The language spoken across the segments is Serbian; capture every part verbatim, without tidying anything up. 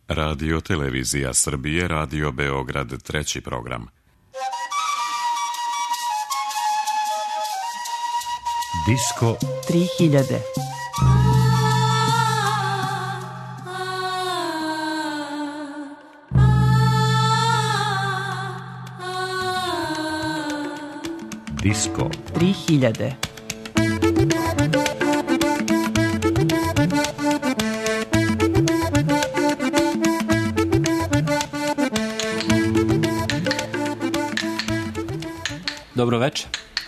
Radio Televizija Srbije, Radio Beograd, treći program. Disko tri hiljade. Disko tri hiljade. Dobro večer.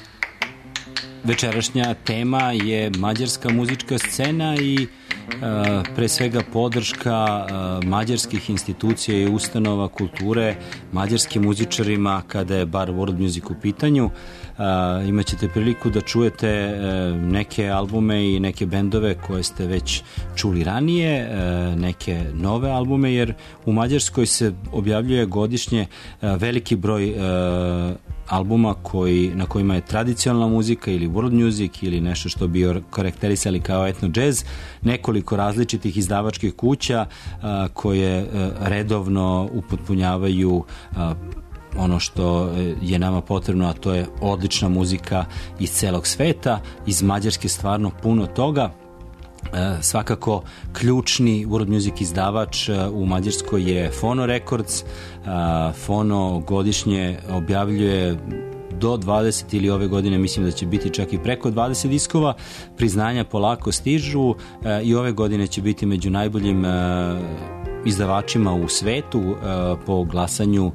Večerašnja tema je mađarska muzička scena i e, pre svega podrška e, mađarskih institucija i ustanova kulture mađarskim muzičarima kada je bar world music u pitanju. E, imaćete priliku da čujete e, neke albume i neke bendove koje ste već čuli ranije, e, neke nove albume, jer u Mađarskoj se objavljuje godišnje e, veliki broj e, albuma koji, na kojima je tradicionalna muzika ili world music ili nešto što bi karakterisali kao etno jazz, nekoliko različitih izdavačkih kuća a, koje a, redovno upotpunjavaju a, ono što je nama potrebno, a to je odlična muzika iz celog sveta, iz Mađarske stvarno puno toga. E, svakako ključni world music izdavač e, u Mađarskoj je Fono Records. E, Fono godišnje objavljuje do dvadeset ili ove godine mislim da će biti čak i preko dvadeset diskova. Priznanja polako stižu e, i ove godine će biti među najboljim e, izdavačima u svetu uh, po glasanju uh,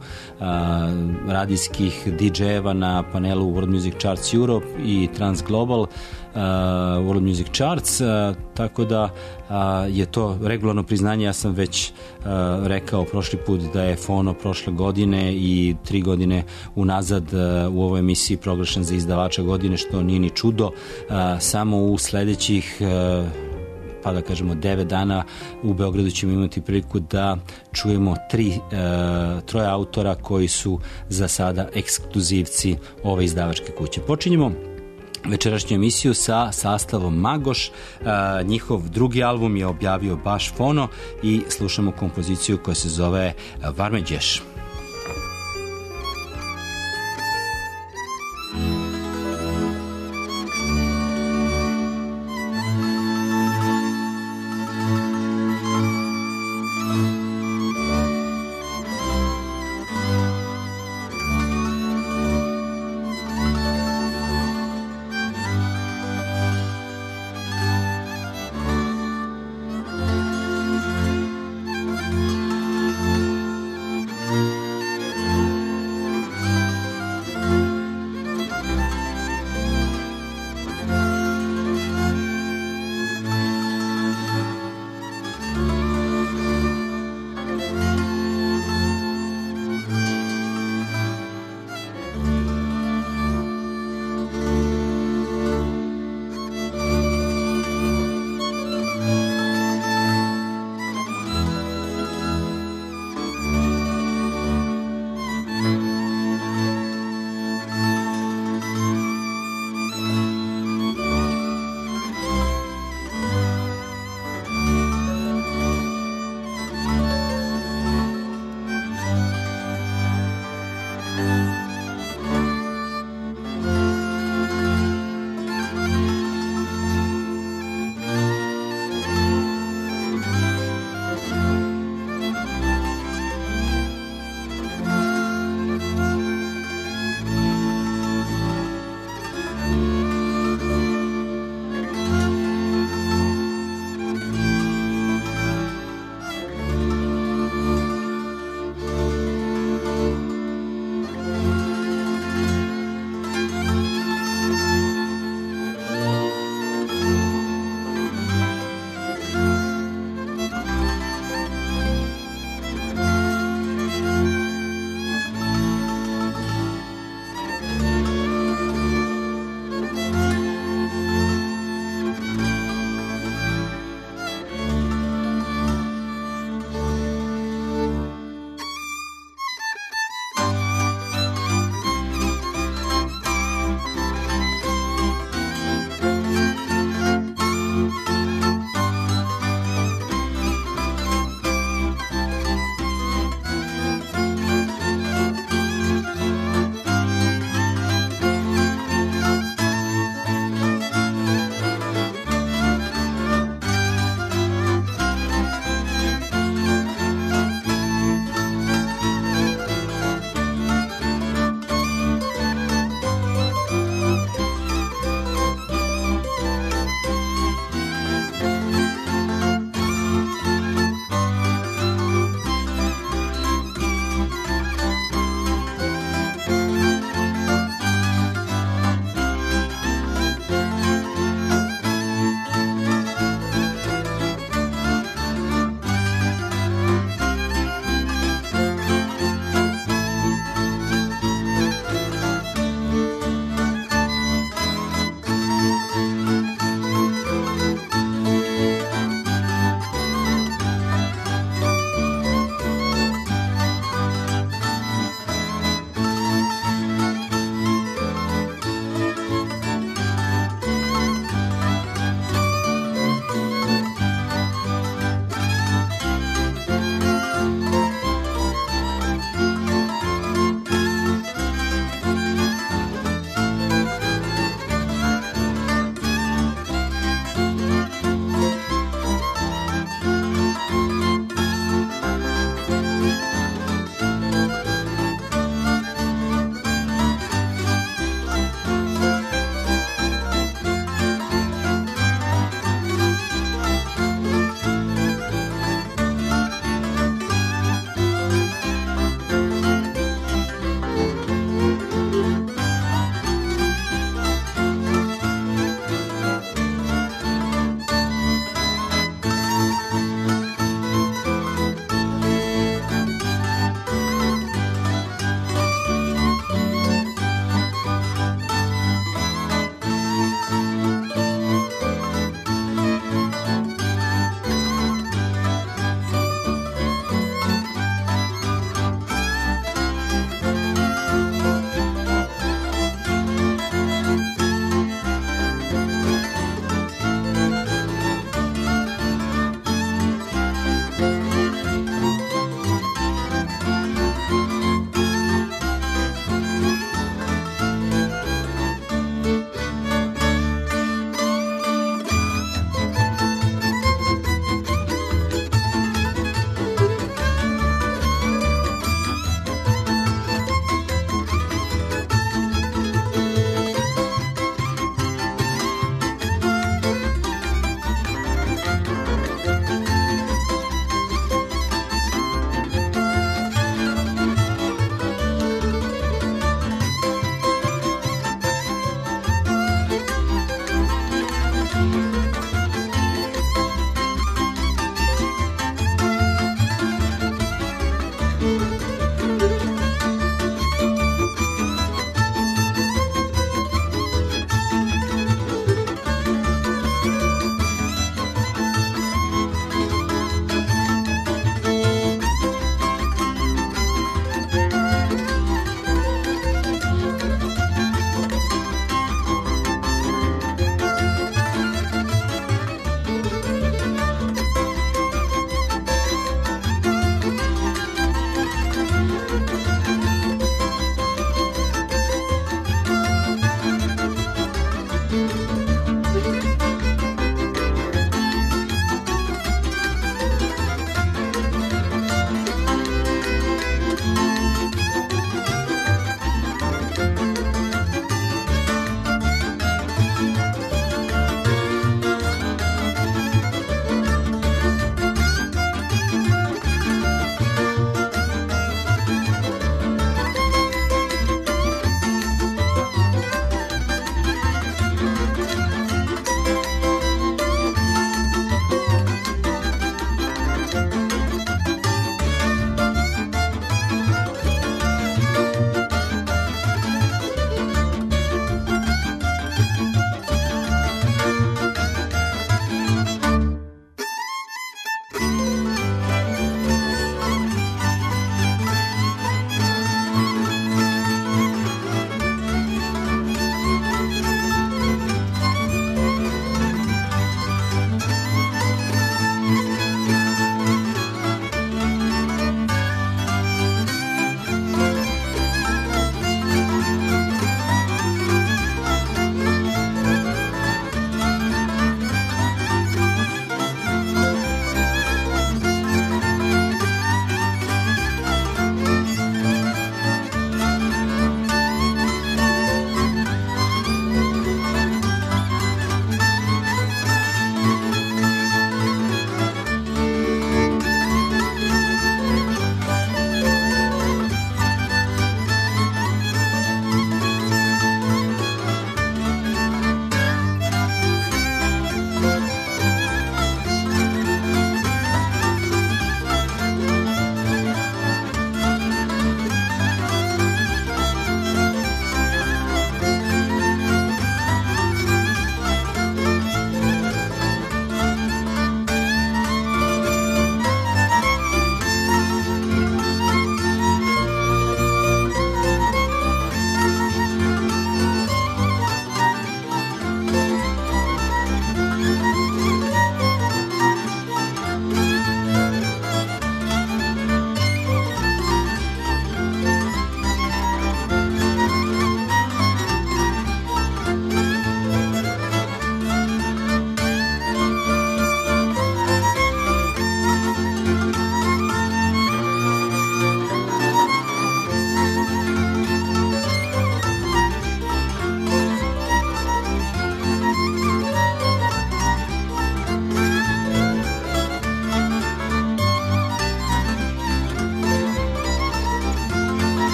radijskih didžejeva na panelu World Music Charts Europe i Trans Global uh, World Music Charts, uh, tako da uh, je to regularno priznanje. Ja sam već uh, rekao prošli put da je Fono prošle godine i tri godine unazad uh, u ovoj emisiji proglašen za izdavača godine, što nije ni čudo. Uh, samo u sledećih uh, pa da kažemo devet dana u Beogradu ćemo imati priliku da čujemo tri, e, troje autora koji su za sada ekskluzivci ove izdavačke kuće. Počinjemo večerašnju emisiju sa sastavom Magoš. E, njihov drugi album je objavio baš Fono i slušamo kompoziciju koja se zove Varmeđeš.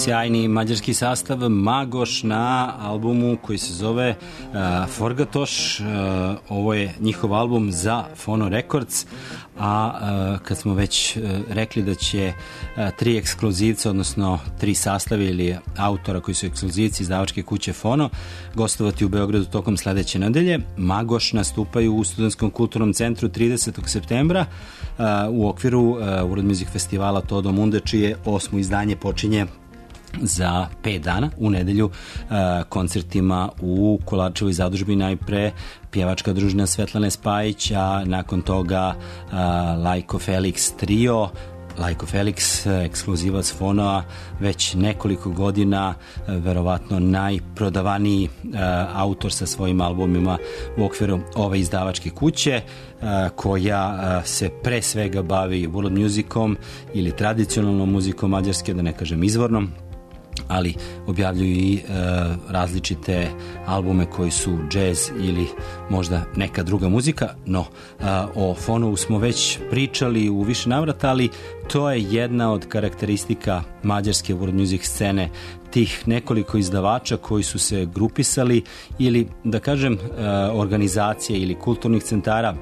sjajni mađarski sastav Magoš na albumu koji se zove uh, Forgatoš. Uh, ovo je njihov album za Fono Records, a uh, kad smo već uh, rekli da će uh, tri ekskluzivca, odnosno tri sastave ili autora koji su ekskluzivci izdavačke kuće Fono gostovati u Beogradu tokom sledeće nedelje, Magoš nastupaju u Studentskom kulturnom centru tridesetog septembra uh, u okviru uh, World Music Festivala Todo Munde, čije osmo izdanje počinje za pet dana u nedelju uh, koncertima u Kolarčevoj zadužbi, najpre pjevačka družina Svetlane Spajić, a nakon toga uh, Lajko Felix trio. Lajko Felix, ekskluzivac Fonoa, već nekoliko godina, verovatno najprodavaniji uh, autor sa svojim albumima u okviru ove izdavačke kuće, uh, koja uh, se pre svega bavi world musicom ili tradicionalnom muzikom mađarske, da ne kažem izvornom, ali objavljuju i e, različite albume koji su džez ili možda neka druga muzika, no a, o Fonovu smo već pričali u više navrata, ali to je jedna od karakteristika mađarske world music scene, tih nekoliko izdavača koji su se grupisali ili, da kažem, e, organizacije ili kulturnih centara,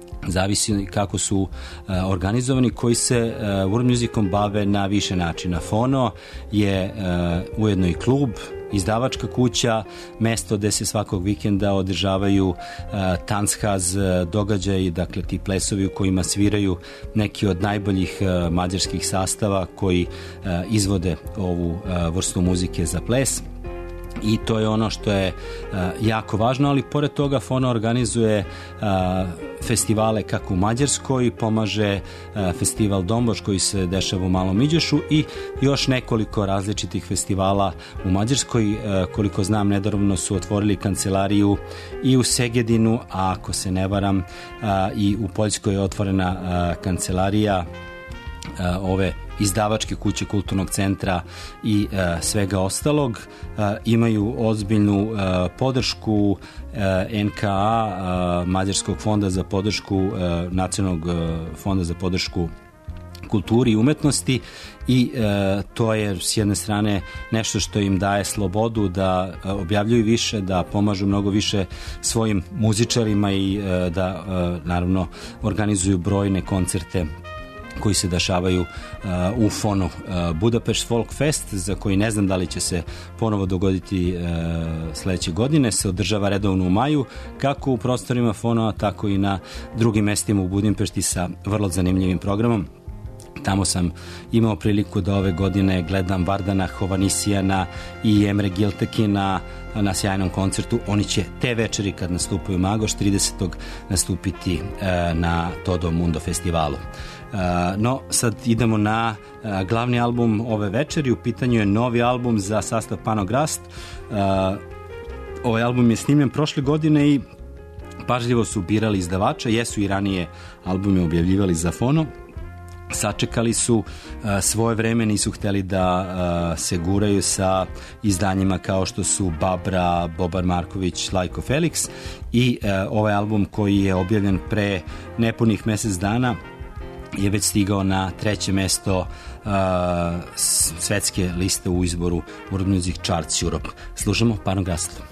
zavisi kako su uh, organizovani, koji se uh, world musicom bave na više načina. Fono je uh, ujedno i klub, izdavačka kuća, mesto gde se svakog vikenda održavaju uh, tanzhaz događaji, dakle ti plesovi u kojima sviraju neki od najboljih uh, mađarskih sastava koji uh, izvode ovu uh, vrstu muzike za ples. I to je ono što je uh, jako važno, ali pored toga Fono organizuje uh, festivale kako u Mađarskoj, pomaže uh, festival Domboš koji se dešava u Malom Iđošu i još nekoliko različitih festivala u Mađarskoj. Uh, koliko znam, nedavno su otvorili kancelariju i u Segedinu, a ako se ne varam, uh, i u Poljskoj je otvorena uh, kancelarija uh, ove izdavačke kuće kulturnog centra i e, svega ostalog. E, imaju ozbiljnu e, podršku e, N K A, e, Mađarskog fonda za podršku, e, Nacionalnog e, fonda za podršku kulturi i umetnosti, i e, to je s jedne strane nešto što im daje slobodu da e, objavljuju više, da pomažu mnogo više svojim muzičarima i e, da e, naravno organizuju brojne koncerte koji se dešavaju uh, u Fonu. Uh, Budapest Folk Fest, za koji ne znam da li će se ponovo dogoditi uh, sledeće godine, se održava redovno u maju, kako u prostorima Fonova, tako i na drugim mestima u Budimpešti sa vrlo zanimljivim programom. Tamo sam imao priliku da ove godine gledam Vardana Hovanisijana i Emre Giltekina na sjajnom koncertu. Oni će te večeri, kad nastupaju Magoš, tridesetog nastupiti uh, na Todo Mundo festivalu. Uh, no, sad idemo na uh, glavni album ove večeri. U pitanju je novi album za sastav Panograst. Uh, ovaj album je snimljen prošle godine i pažljivo su birali izdavača. Jesu i ranije albume objavljivali za Fono. Sačekali su uh, svoje vreme, nisu hteli da uh, se guraju sa izdanjima kao što su Babra, Boban Marković, Lajko Felix, i uh, ovaj album koji je objavljen pre nepunih mesec dana je već stigao na treće mesto uh, svetske liste u izboru World Music Charts Europe. Slušamo Panograst.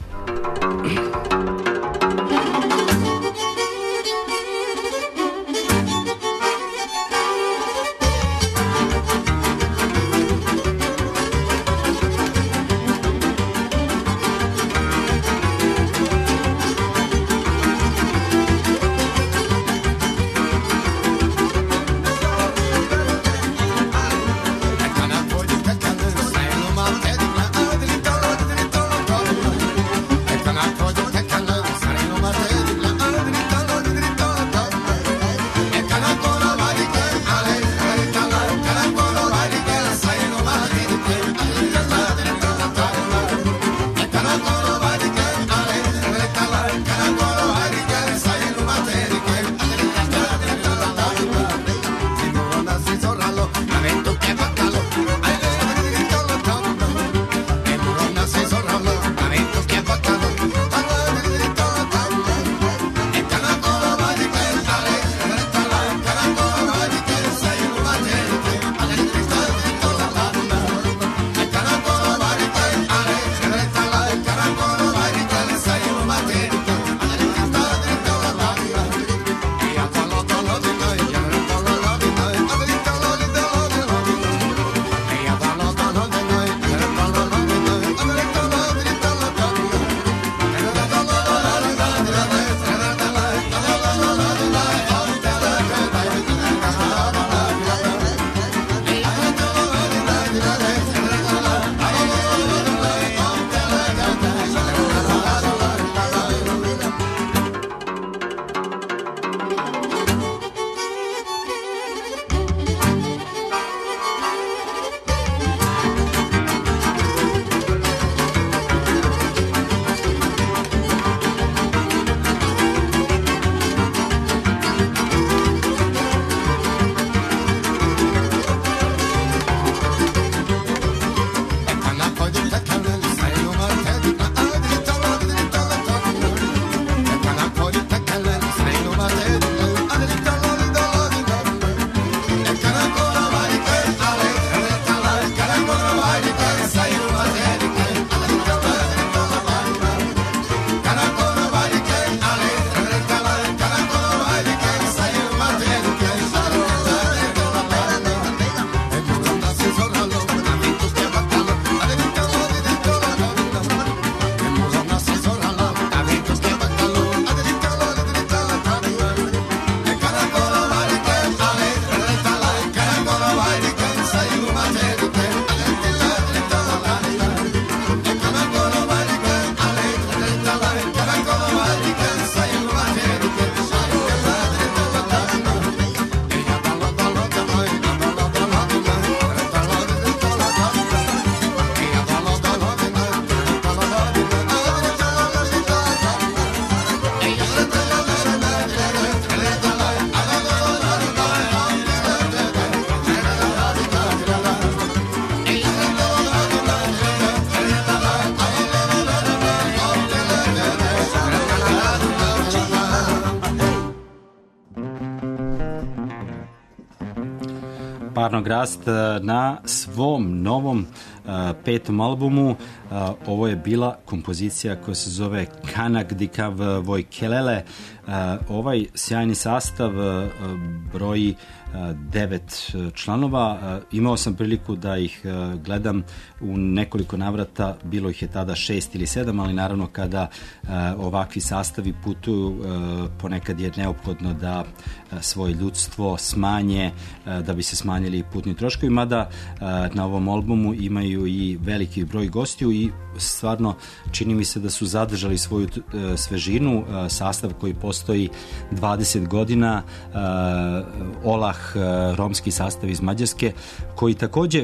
Thank you. Parnog Rast na svom novom petom albumu. Ovo je bila kompozicija koja se zove Kanak Dikav Vojkelele. Ovaj sjajni sastav broji devet članova. Imao sam priliku da ih gledam u nekoliko navrata, bilo ih je tada šest ili sedam, ali naravno kada ovakvi sastavi putuju, ponekad je neophodno da svoje ljudstvo smanje da bi se smanjili putni troškovi, mada na ovom albumu imaju i veliki broj gostiju i stvarno čini mi se da su zadržali svoju svežinu. Sastav koji postoji dvadeset godina, Olah, romski sastav iz Mađarske, koji takođe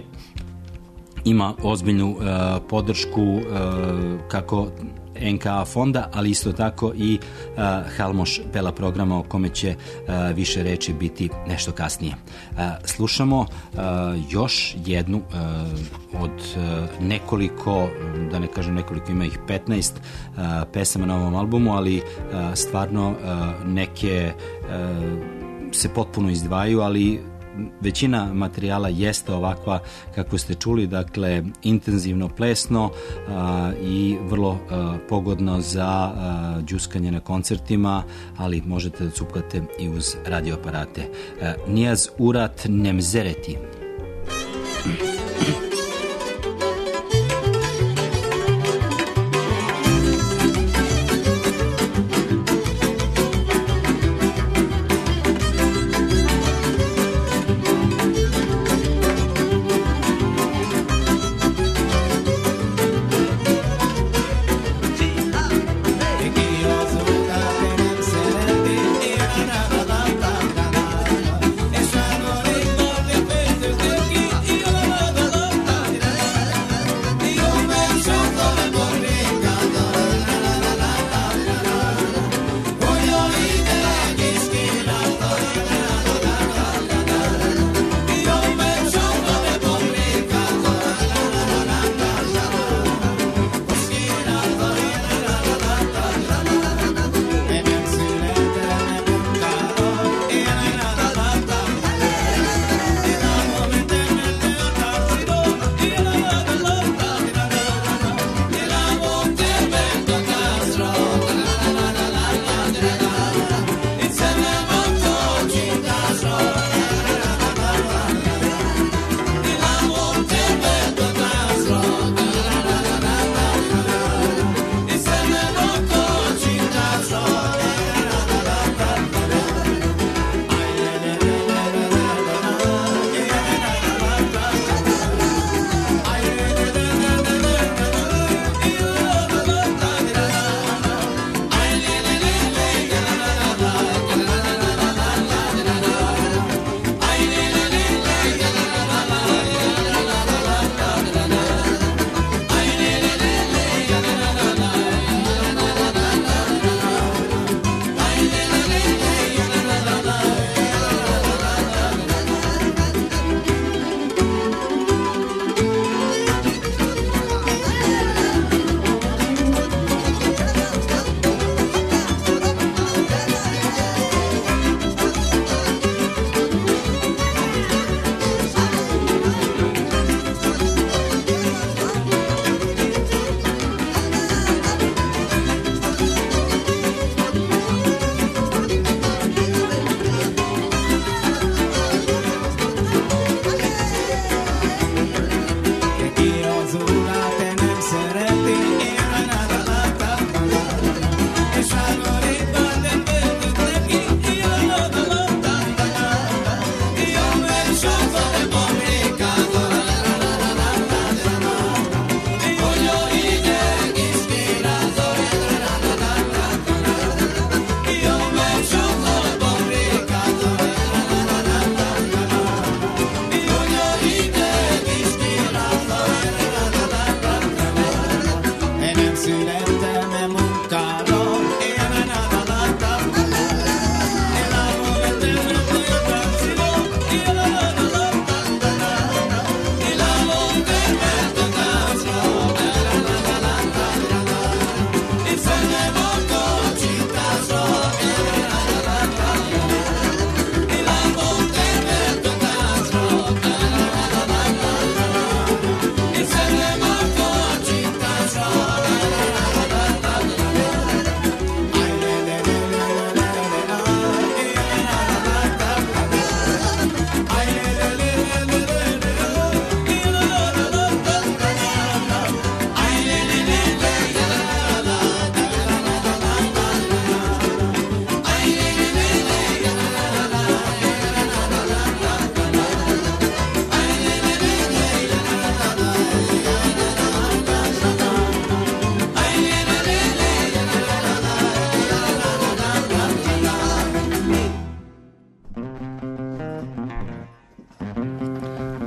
ima ozbiljnu uh, podršku uh, kako en ka a fonda, ali isto tako i uh, Halmoš Pela programa, o kome će uh, više reči biti nešto kasnije. Uh, slušamo uh, još jednu uh, od uh, nekoliko, da ne kažem nekoliko, ima ih petnaest uh, pesama na ovom albumu, ali uh, stvarno uh, neke uh, se potpuno izdvajaju, ali većina materijala jeste ovakva kako ste čuli, dakle intenzivno plesno a, i a, pogodno za a, džuskanje na koncertima, ali možete da cupkate i uz radioaparate. Nijaz Urat Nemzereti. Esa no le importa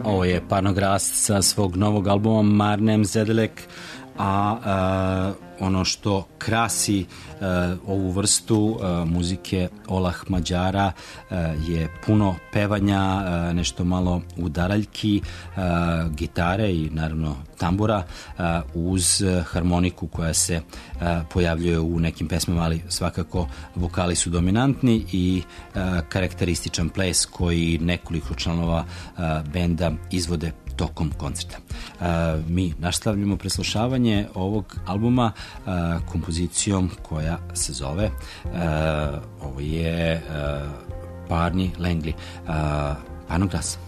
Ovo je Parnograst sa svog novog albuma Marnem Zedelek, a, a ono što krasi a, ovu vrstu a, muzike Olah Mađara a, je puno pevanja, a, nešto malo udaraljki, a, gitare i naravno tambura a, uz harmoniku koja se a, pojavljuje u nekim pesmama, ali svakako vokali su dominantni i a, karakterističan ples koji nekoliko članova a, benda izvode tokom koncerta. Uh, mi nastavljamo preslušavanje ovog albuma uh, kompozicijom koja se zove uh, ovo je uh, Barney Langley, uh, Parnograst.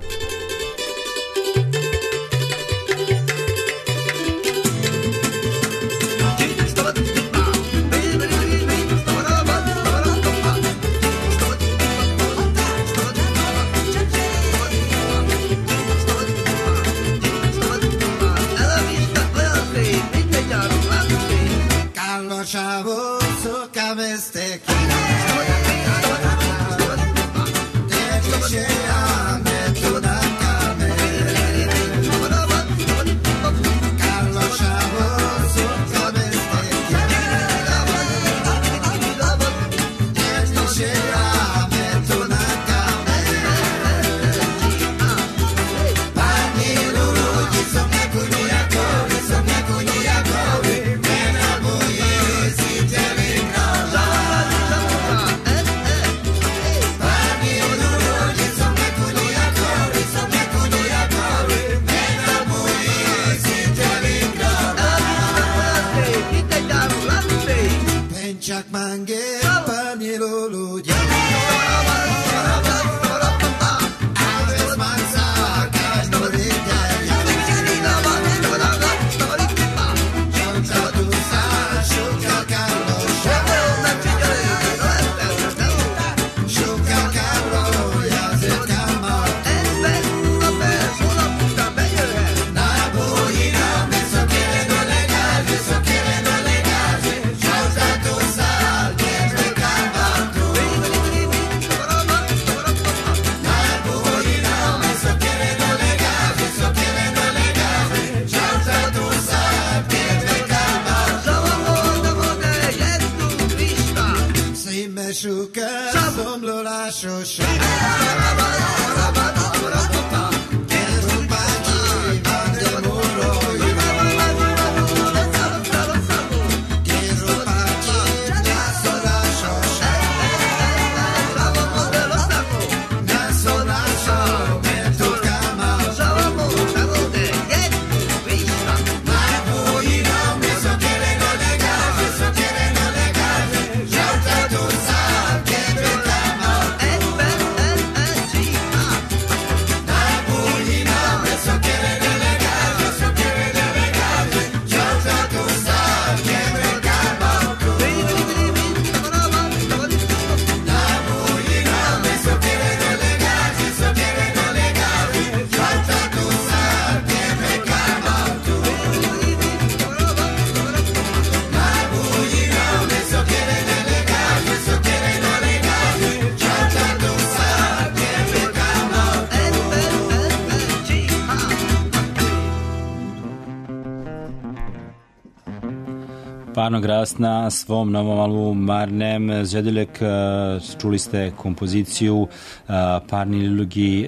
Parnograst na svom novom albumu Marnem Zedelek. Čuli ste kompoziciju Parni Lugi,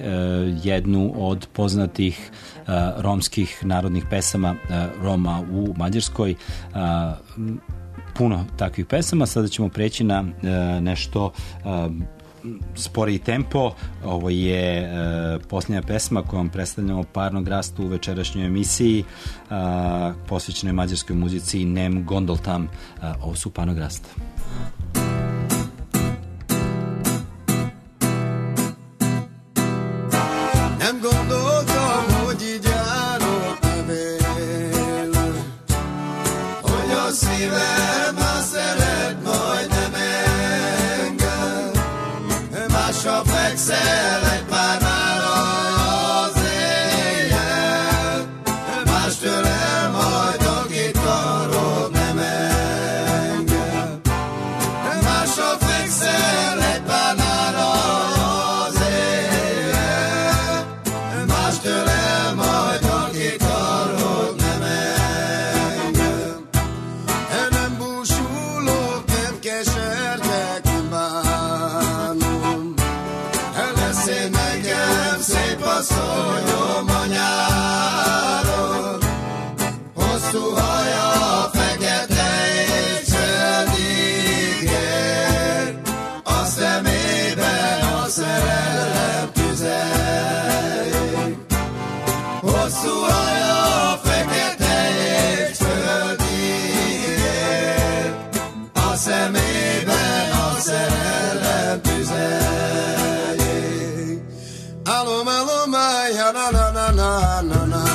jednu od poznatih romskih narodnih pesama Roma u Mađarskoj. Puno takvih pesama. Sada ćemo preći na nešto sporiji tempo. Ovo je e, posljednja pesma kojom predstavljamo Parnograst u večerašnjoj emisiji e, posvećenoj mađarskoj muzici Nem Gondoltam. E, ovo su Parnograst. Nem gondoltam, hogy így járok nevél, hogy a szívem a szeret majdnem engem, másra fekszel egy pár nála az éjjel, mástől el majd, akit karod nem engem, másra fekszel egy pár nála az éjjel, mástől beszél nekem szép asszonyom anyáról. Hosszú haja, fekete és földig ér, a szemében a szerelem tüze ég. Hosszú haja, fekete és földig ér, a szemében a szerelem tüze ég. Alom, alom, aj, na na na na na na.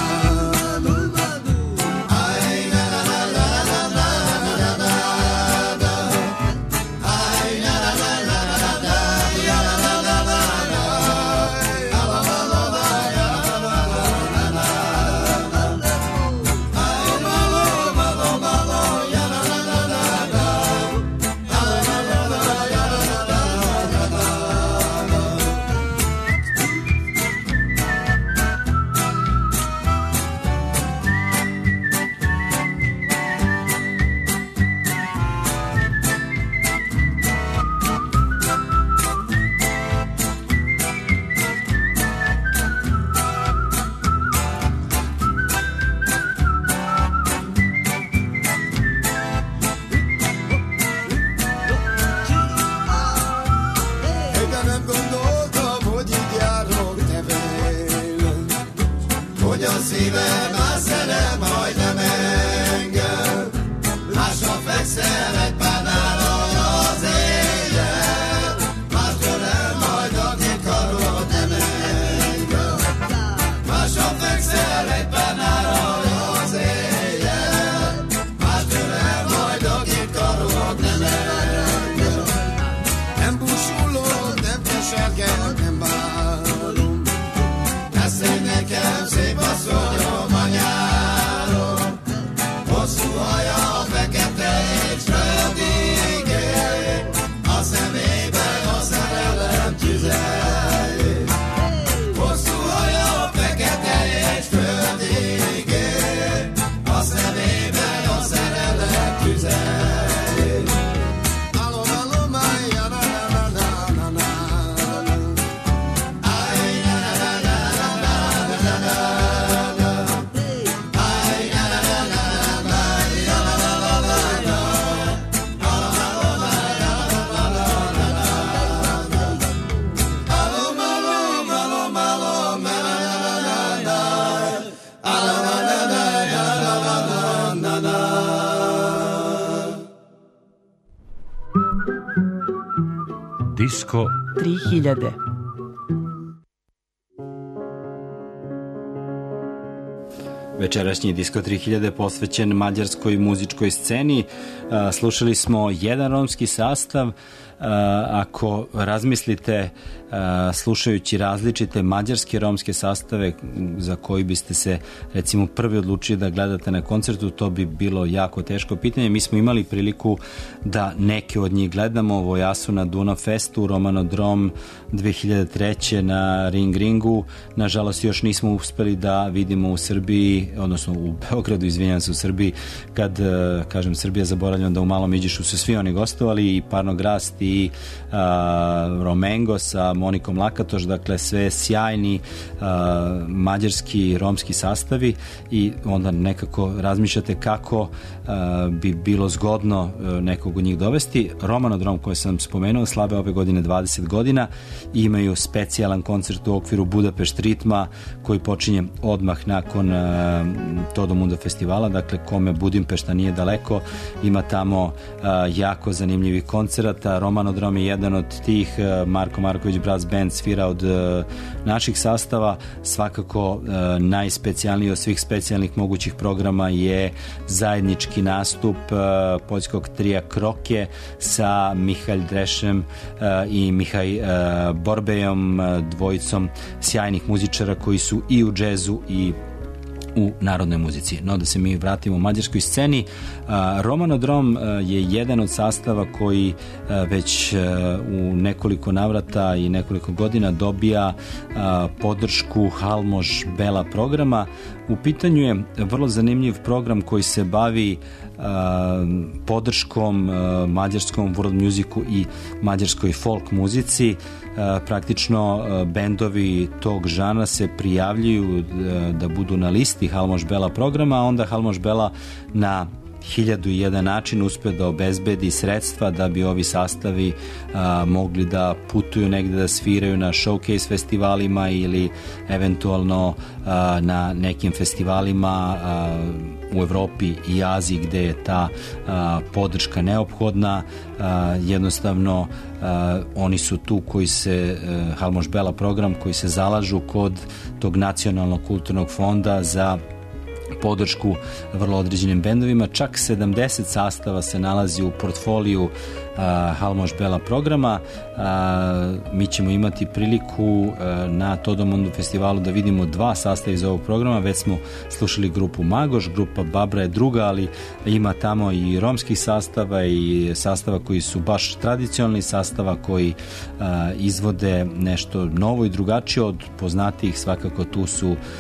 Disko tri hiljade. Večerašnji Disko tri hiljade posvećen mađarskoj muzičkoj sceni. Slušali smo jedan romski sastav. Ako razmislite slušajući različite mađarske romske sastave za koji biste se recimo prvi odlučili da gledate na koncertu, to bi bilo jako teško pitanje. Mi smo imali priliku da neke od njih gledamo, Vojasu na Dunav Festu, Romanodrom dve hiljade treće na Ring Ringu. Nažalost još nismo uspeli da vidimo u Srbiji, odnosno u Beogradu, izvinjam se, u Srbiji, kad kažem Srbija, zaboravljam da u Malom Iđišu su svi oni gostovali, i Parnograst i a, Romengo sa Monikom Lakatoš, dakle sve sjajni a, mađarski romski sastavi, i onda nekako razmišljate kako a, bi bilo zgodno a, nekog od njih dovesti. Romanodrom koji sam spomenuo slave ove godine dvadeset godina, imaju specijalan koncert u okviru Budapešt ritma koji počinje odmah nakon a, Todomunda festivala, dakle kome Budimpešta nije daleko, ima tamo a, jako zanimljivih koncerata. Romanodrom je jedan od tih, Marko Marković Brass Band svira od uh, naših sastava. Svakako uh, najspecijalniji od svih specijalnih mogućih programa je zajednički nastup uh, poljskog trija Kroke sa Mihalj Drešem uh, i Mihaj uh, Borbejom, uh, dvojicom sjajnih muzičara koji su i u džezu i u narodnoj muzici. No, da se mi vratimo u mađarskoj sceni. Romanodrom je jedan od sastava koji već u nekoliko navrata i nekoliko godina dobija podršku Halmoš Bela programa. U pitanju je vrlo zanimljiv program koji se bavi podrškom mađarskom world musicu i mađarskoj folk muzici. praktično bendovi tog žana se prijavljuju da budu na listi Halmoš Bela programa, a onda Halmoš Bela na hiljadu i jedan način uspe da obezbedi sredstva da bi ovi sastavi a, mogli da putuju negde, da sviraju na showcase festivalima ili eventualno a, na nekim festivalima a, u Evropi i Aziji gde je ta a, podrška neophodna. A, jednostavno a, oni su tu koji se a, Halmoš Bela program koji se zalažu kod tog nacionalnog kulturnog fonda za podršku vrlo određenim bendovima. Čak sedamdeset sastava se nalazi u portfoliju uh, Halmoš Bela programa. Uh, mi ćemo imati priliku uh, na Todomundu festivalu da vidimo dva sastava iz ovog programa. Već smo slušali grupu Magoš, grupa Babra je druga, ali ima tamo i romskih sastava i sastava koji su baš tradicionalni, sastava koji uh, izvode nešto novo i drugačije od poznatijih. Svakako tu su uh,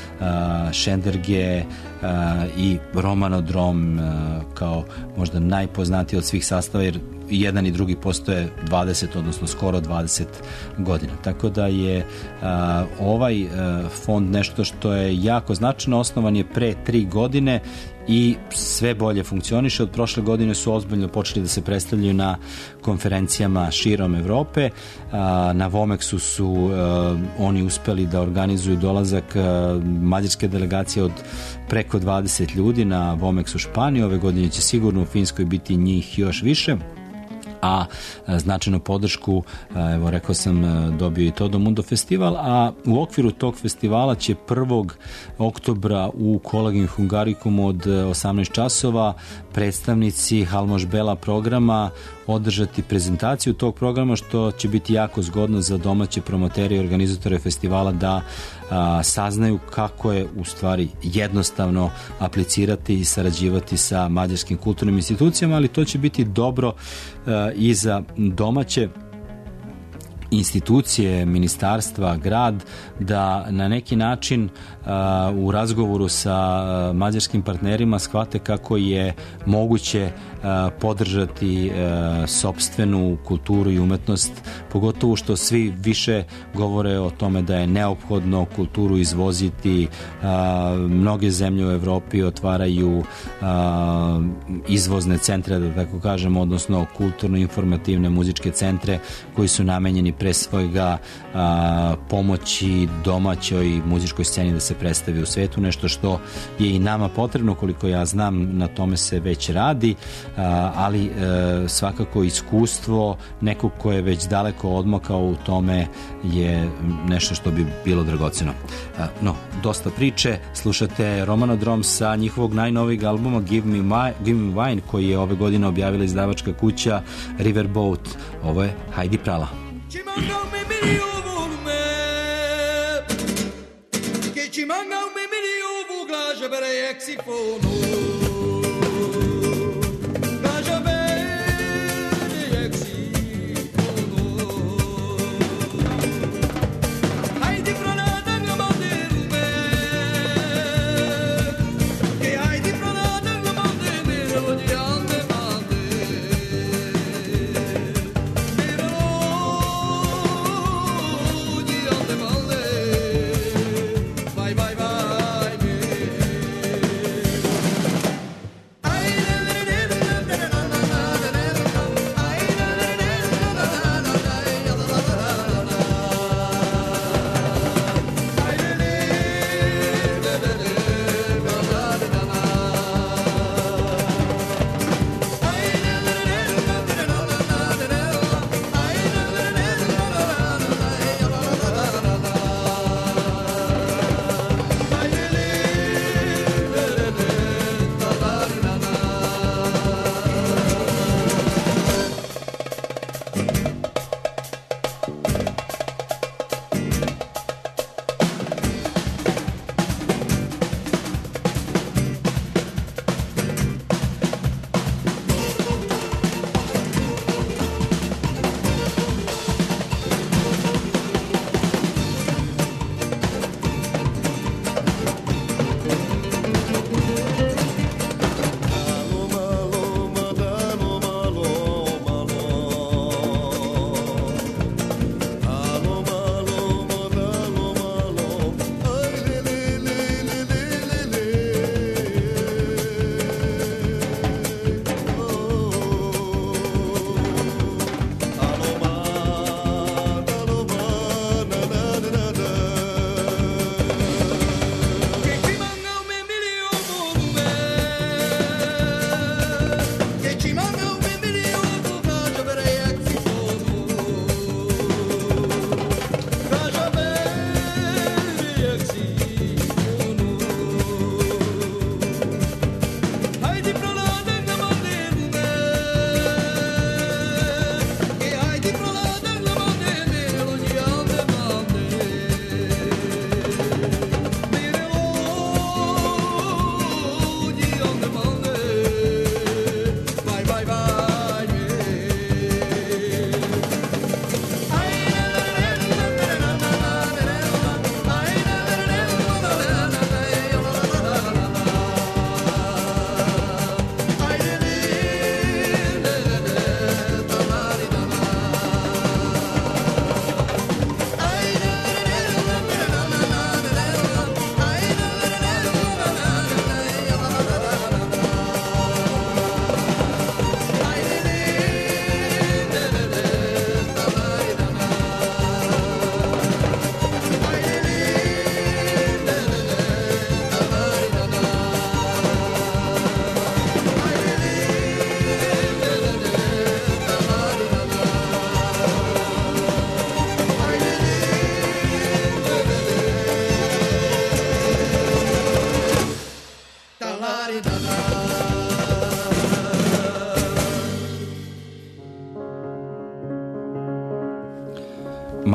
Šenderge uh, i Romanodrom uh, kao možda najpoznatiji od svih sastava, jer jedan i drugi postoje dvadeset, odnosno skoro dvadeset godina. Tako da je uh, ovaj uh, fond nešto što je jako značajno. Osnovan je pre tri godine i sve bolje funkcioniše. Od prošle godine su ozbiljno počeli da se predstavljaju na konferencijama širom Evrope. Na Vomeksu su oni uspeli da organizuju dolazak mađarske delegacije od preko dvadeset ljudi na Vomeksu Španiju. Ove godine će sigurno u Finskoj biti njih još više. A značajnu podršku, evo rekao sam, dobio i Todomundo festival, a u okviru tog festivala će prvog oktobra u Kolegium Hungaricum od osamnaest časova predstavnici Halmoš Bela programa održati prezentaciju tog programa, što će biti jako zgodno za domaće promotere i organizatore festivala da a, saznaju kako je u stvari jednostavno aplicirati i sarađivati sa mađarskim kulturnim institucijama, ali to će biti dobro a, i za domaće institucije, ministarstva, grad, da na neki način uh, u razgovoru sa uh, mađarskim partnerima shvate kako je moguće uh, podržati uh, sopstvenu kulturu i umetnost, pogotovo što svi više govore o tome da je neophodno kulturu izvoziti. Uh, mnoge zemlje u Evropi otvaraju uh, izvozne centre, da tako kažemo, odnosno kulturno-informativne muzičke centre koji su namenjeni pre svojega a, pomoći domaćoj muzičkoj sceni da se predstavi u svetu, nešto što je i nama potrebno, koliko ja znam na tome se već radi, a, ali a, svakako iskustvo nekog ko je već daleko odmakao u tome je nešto što bi bilo dragoceno. A, no, dosta priče, slušate Romanodrom sa njihovog najnovijeg albuma Give Me, My, Give Me Wine koji je ove godine objavila izdavačka kuća Riverboat. Ovo je Heidi Prala. Ci manca un milione che ci manca un milione glace per exifono glace per exifono hai di pronata la madre che hai di pronata la madre lo di ande mande vai vai vai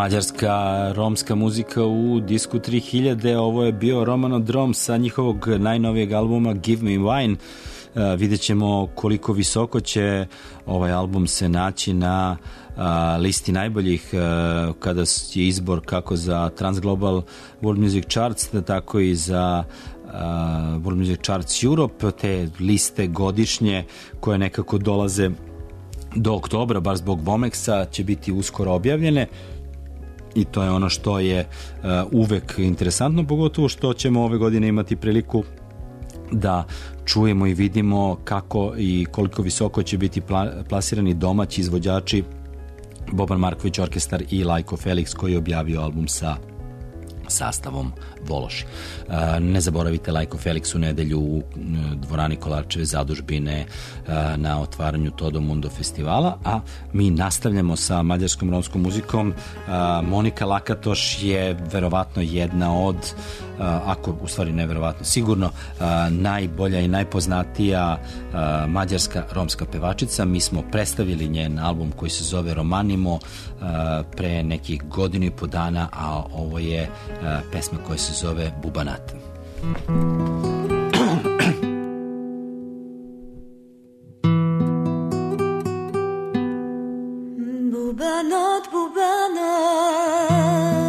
Mađarska romska muzika u disku tri hiljade. Ovo je bio Romanodrom sa njihovog najnovijeg albuma Give Me Wine. Uh, vidjet ćemo koliko visoko će ovaj album se naći na uh, listi najboljih uh, kada je izbor kako za Transglobal World Music Charts, tako i za uh, World Music Charts Europe, te liste godišnje koje nekako dolaze do oktobra, bar zbog Bomexa, će biti uskoro objavljene. I to je ono što je uh, uvek interesantno, pogotovo što ćemo ove godine imati priliku da čujemo i vidimo kako i koliko visoko će biti pla- plasirani domaći izvođači Boban Marković Orkestar i Lajko Felix koji je objavio album sa sastavom Vološi. Ne zaboravite Lajko Felix u nedelju u dvorani Kolarčeve zadužbine na otvaranju Todo Mundo festivala, a mi nastavljamo sa mađarskom romskom muzikom. Monika Lakatoš je verovatno jedna od, ako u stvari ne verovatno, sigurno najbolja i najpoznatija mađarska romska pevačica. Mi smo predstavili njen album koji se zove Romanimo pre nekih godinu i po dana, a ovo je pesma koja se zove Bubanat. Bubanat, bubanat,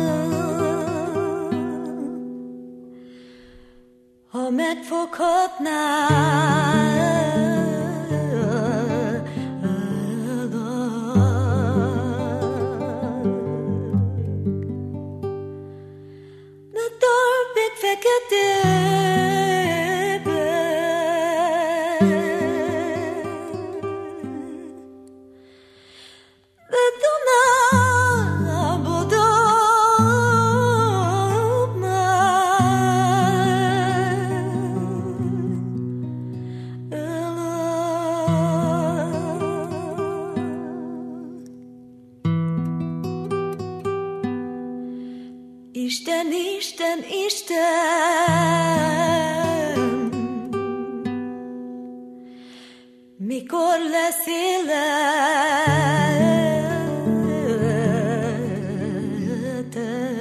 ha megfoghatnál, Isten, Isten, Isten, mikor lesz élet,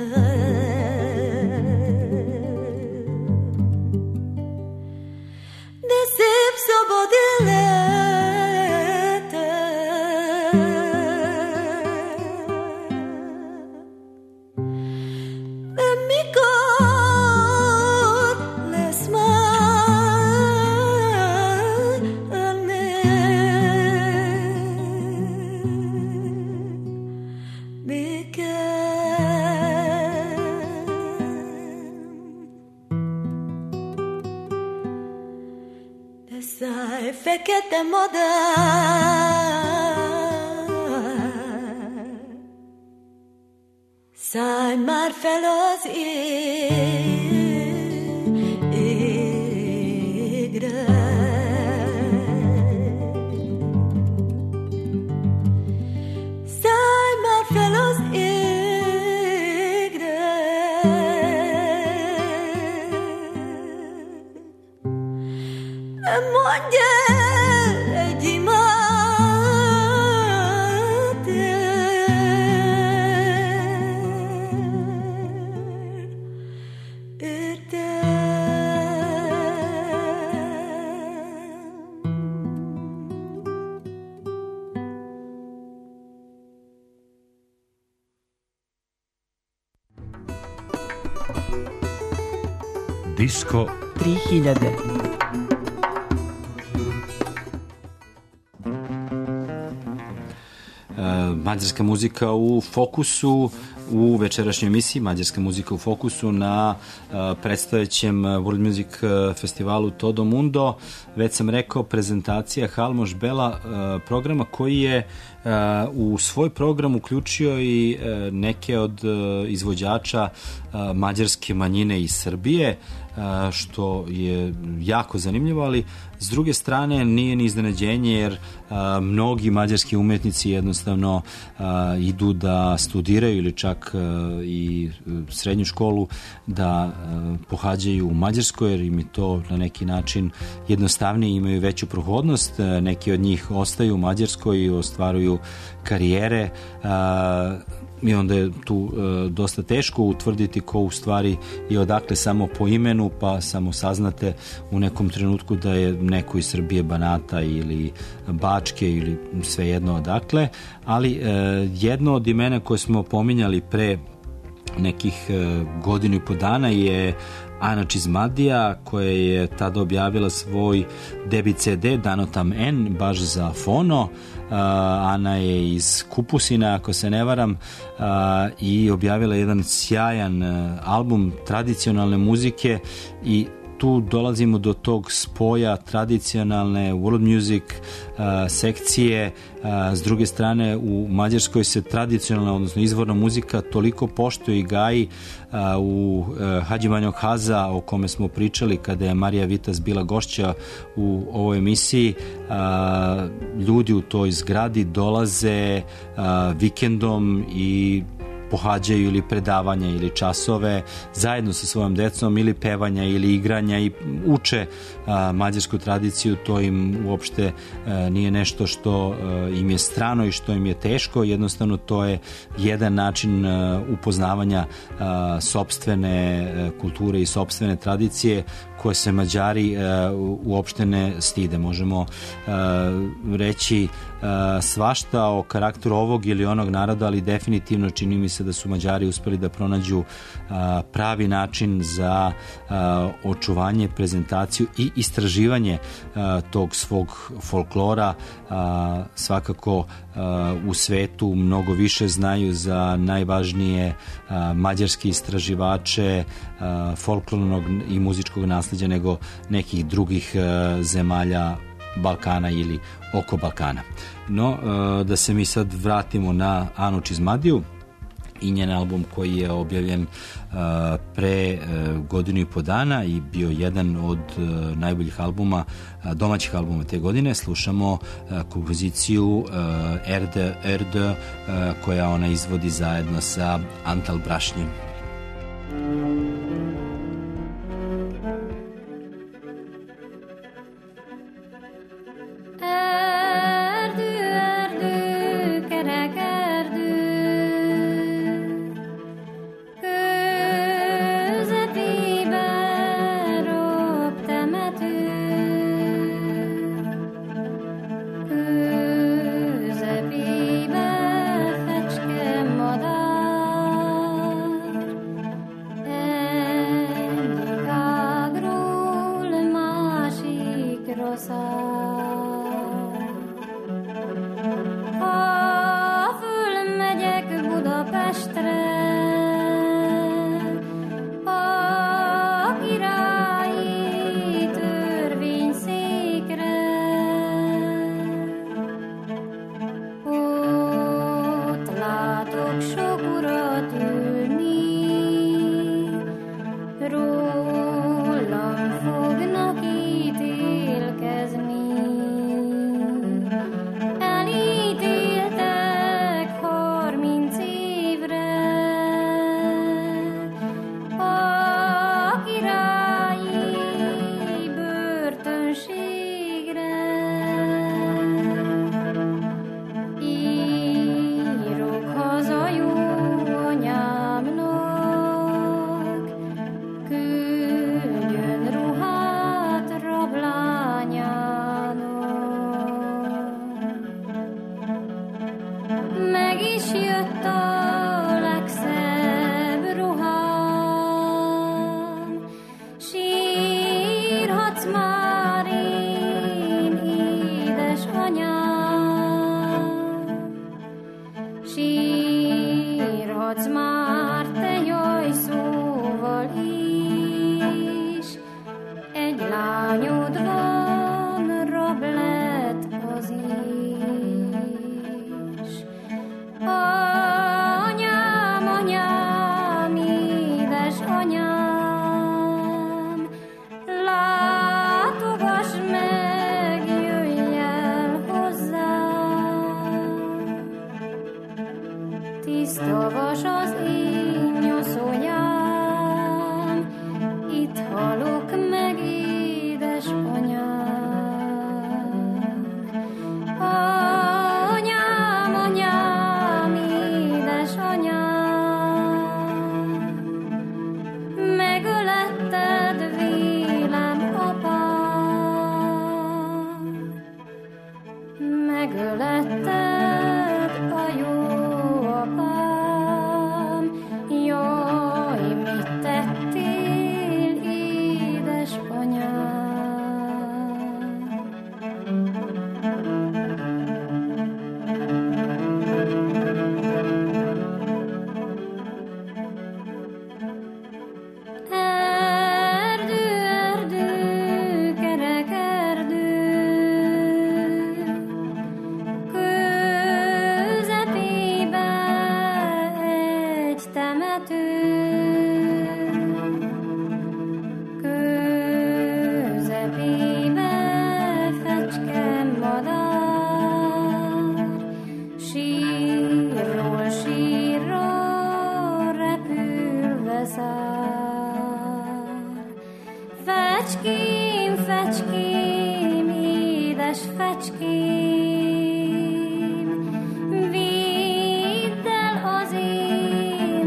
de szép szabad élet, de mikor lesz már béke. De szállj, fekete madár, szállj már fel az égre. Szállj már fel az égre. Mondj el egy imát Disko tri hiljade. Mađarska muzika u fokusu u večerašnjoj emisiji Mađarska muzika u fokusu na uh, predstojećem World Music festivalu Todo Mundo. Već sam rekao, prezentacija Halmoš Bela uh, programa koji je uh, u svoj program uključio i uh, neke od uh, izvođača uh, mađarske manjine iz Srbije, uh, što je jako zanimljivo, ali s druge strane nije ni iznenađenje jer uh, mnogi mađarski umetnici jednostavno uh, idu da studiraju ili čak uh, i srednju školu da uh, pohađaju u Mađarskoj, jer im je to na neki način jednostavnije, imaju veću prohodnost. Uh, neki od njih ostaju u Mađarskoj i ostvaruju karijere. Uh, i onda je tu e, dosta teško utvrditi ko u stvari je odakle samo po imenu, pa samo saznate u nekom trenutku da je neko iz Srbije, Banata ili Bačke ili svejedno odakle, ali e, jedno od imena koje smo pominjali pre nekih e, godinu i po dana je Ana Čizmadija, koja je tada objavila svoj debi ce de Danotam N, baš za fono. Uh, Ana je iz Kupusina, ako se ne varam, uh, i objavila jedan sjajan uh, album tradicionalne muzike i tu dolazimo do tog spoja tradicionalne world music uh, sekcije. Uh, s druge strane, u Mađarskoj se tradicionalna, odnosno izvorna muzika toliko poštuje i gaji. Uh, u uh, Hadži Banjog Haza, o kome smo pričali kada je Marija Vitas bila gošća u ovoj emisiji, uh, ljudi u toj zgradi dolaze uh, vikendom i pohađaju ili predavanja ili časove zajedno sa svojom decom ili pevanja ili igranja i uče a, mađarsku tradiciju. To im uopšte a, nije nešto što a, im je strano i što im je teško, jednostavno to je jedan način a, upoznavanja a, sopstvene a, kulture i sopstvene tradicije koje se Mađari uh, uopšte ne stide. Možemo uh, reći uh, svašta o karakteru ovog ili onog naroda, ali definitivno čini mi se da su Mađari uspeli da pronađu uh, pravi način za uh, očuvanje, prezentaciju i istraživanje uh, tog svog folklora. Uh, svakako uh, u svetu mnogo više znaju za najvažnije uh, mađarske istraživače uh, folklornog i muzičkog nasleđa nego nekih drugih uh, zemalja Balkana ili oko Balkana. No, uh, da se mi sad vratimo na Anu Čizmadiju i njen album koji je objavljen uh, pre uh, godinu i po dana i bio jedan od uh, najboljih albuma, uh, domaćih albuma te godine. Slušamo uh, kompoziciju uh, Erde, Erde uh, koja ona izvodi zajedno sa Antal Brašnjem. Közepébe fecske madár, lezár. Fecském, fecském, édes fecském, vidd el az én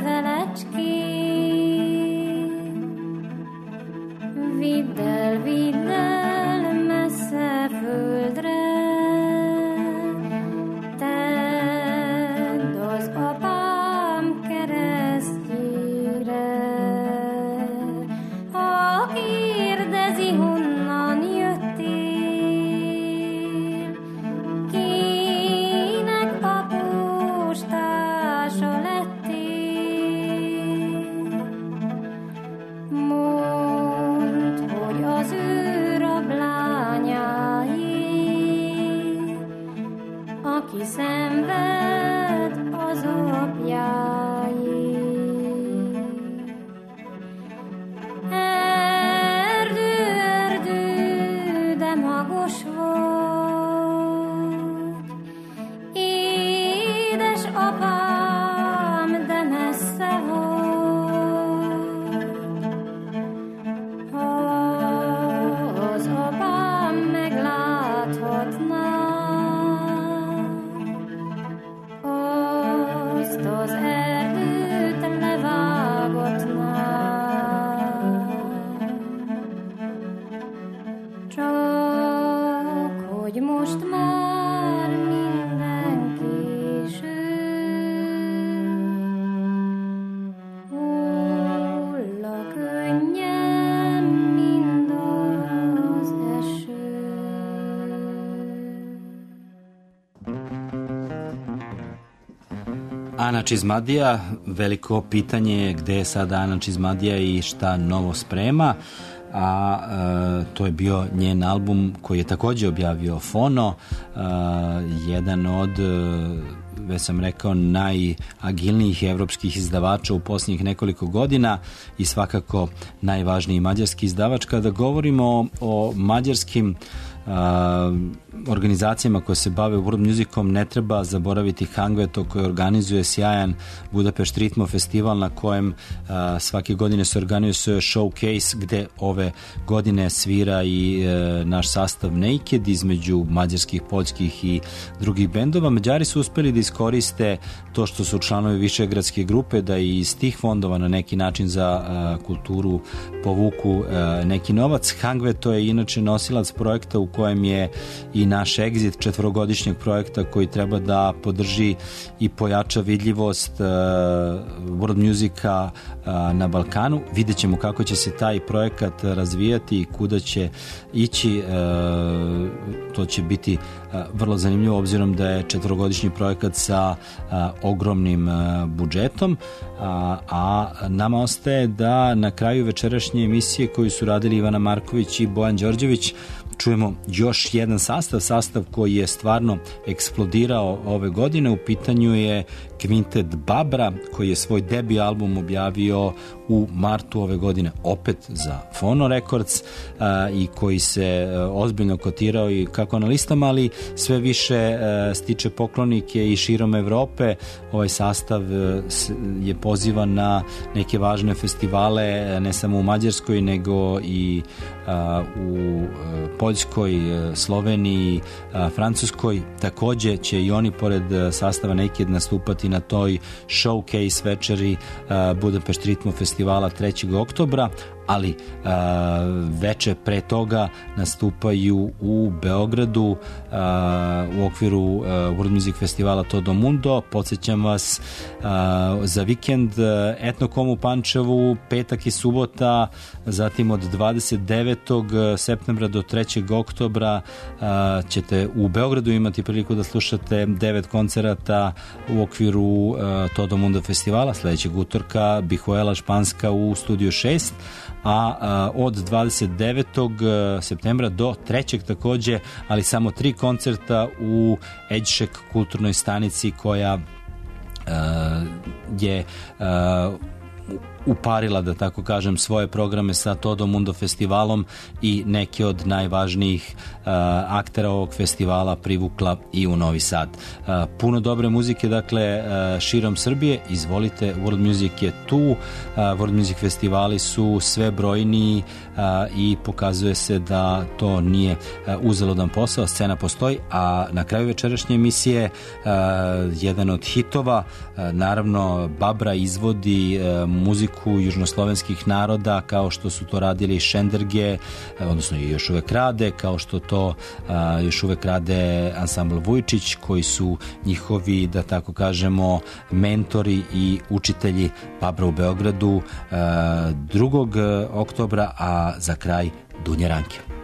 levelecském. Vidd el, vidd el messze földre, tedd az apám keresztjére. Ha kérdezi, honnan jöttél, kinek a postása lettél, mondd, hogy az ő rablányáé, aki szenved az apjáé. Erdő, erdő, de magos volt, édes apám, de messze volt. Ha az apám megláthatná azt az erdőt levágatná, csak hogy most már minden késő, hull a könnyen, mind az eső. Ana Čizmadija, veliko pitanje je gde je sada Ana Čizmadija i šta novo sprema, a e, to je bio njen album koji je takođe objavio Fono, e, jedan od, e, već sam rekao, najagilnijih evropskih izdavača u posljednjih nekoliko godina i svakako najvažniji mađarski izdavač. Kada govorimo o, o mađarskim Uh, organizacijama koje se bave world musicom, ne treba zaboraviti Hangveto koji organizuje sjajan Budapest Ritmo festival na kojem uh, svake godine se organizuje showcase gde ove godine svira i uh, naš sastav Naked između mađarskih, poljskih i drugih bendova. Mađari su uspeli da iskoriste to što su članovi višegradske grupe, da i iz tih fondova na neki način za uh, kulturu povuku uh, neki novac. Hangveto je inače nosilac projekta u kojem je i naš Exit četvorogodišnjeg projekta koji treba da podrži i pojača vidljivost uh, world musika uh, na Balkanu. Vidjet ćemo kako će se taj projekat razvijati i kuda će ići. Uh, to će biti uh, vrlo zanimljivo obzirom da je četvorogodišnji projekat sa uh, ogromnim uh, budžetom, uh, a nama ostaje da na kraju večerašnje emisije koju su radili Ivana Marković i Bojan Đorđević čujemo još jedan sastav, sastav koji je stvarno eksplodirao ove godine. U pitanju je Kvintet Babra koji je svoj debi album objavio u martu ove godine opet za Fono Records a, i koji se a, ozbiljno kotirao i kako na listama, ali sve više a, stiče poklonike i širom Evrope. Ovaj sastav a, s, je pozivan na neke važne festivale, a, ne samo u Mađarskoj nego i a, u a, Poljskoj, a, Sloveniji, a, Francuskoj. Takođe će i oni pored a, sastava Naked nastupati na toj showcase večeri a, Budapest Ritmo festivala trećeg oktobra, ali a, veče pre toga nastupaju u Beogradu a, u okviru a, World Music festivala Todo Mundo. Podsjećam vas a, za vikend Etnokom u Pančevu, petak i subota, zatim od dvadeset devetog septembra do trećeg oktobra a, ćete u Beogradu imati priliku da slušate devet koncerata u okviru a, Todo Mundo festivala. Sledećeg utorka Bihuela Španska u studiju šest, a, a od dvadeset devetog septembra do trećeg takođe, ali samo tri koncerta u Edšek kulturnoj stanici koja a, je a, uparila, da tako kažem, svoje programe sa Todo Mundo festivalom i neke od najvažnijih uh, aktera ovog festivala privukla i u Novi Sad. Uh, puno dobre muzike, dakle, uh, širom Srbije. Izvolite, World Music je tu. Uh, World Music festivali su sve brojniji uh, i pokazuje se da to nije uh, uzaludan posao. Scena postoji, a na kraju večerašnje emisije uh, jedan od hitova, uh, naravno Babra izvodi uh, muziku južnoslovenskih naroda kao što su to radili Šenderge, odnosno i još uvek rade, kao što to a, još uvek rade ansambl Vujčić, koji su njihovi, da tako kažemo, mentori i učitelji Babra u Beogradu a, drugog oktobra, a za kraj Dunja Ranke.